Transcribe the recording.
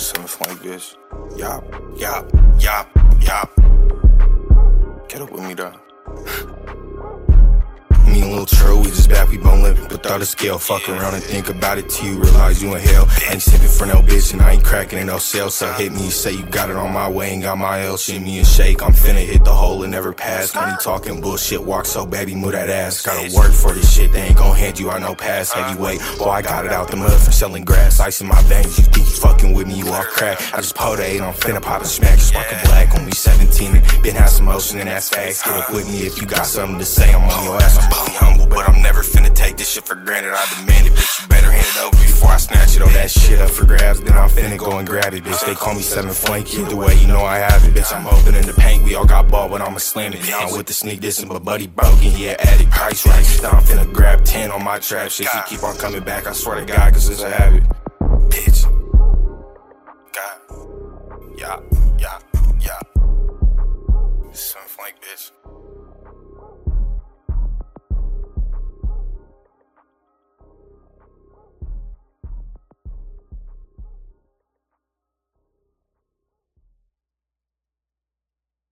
7 flank, bitch. Yop, yop, yop, yop. Get up with me, though. Me and Lil Tro, we just back, we bone living without a scale. Fuck around and think about it till you realize you in hell. Ain't sipping for no bitch and I ain't cracking in no cell. So hit me, say you got it on my way, ain't got my L. Shit me and shake, I'm finna hit the hole and never pass. Money talking bullshit, walk so bad he move that ass. Gotta work for this shit, they ain't gon' hand you out no pass. Heavyweight, boy I got it out the mud from selling grass. Ice in my veins, you think you fucking with me, you off crack. I just pulled a 8, I'm finna pop a smack. Sparkin' black when we 17 and been had some motion and that's facts. Get up with me if you got something to say, I'm on your ass. I'm really humble, but I'm never finna take this shit for granted. I demand it, bitch, you better hand it over before I snatch it. Oh, that shit up for grabs, then I'm finna go and grab it, bitch. They call me 7 flank, either way, you know I have it, bitch. I'm opening the paint, we all got ball, but I'ma slam it. I'm with the sneak dissing, but buddy broken, yeah, added price right. Now I'm finna grab 10 on my trap shit. You keep on coming back, I swear to God, cause it's a habit.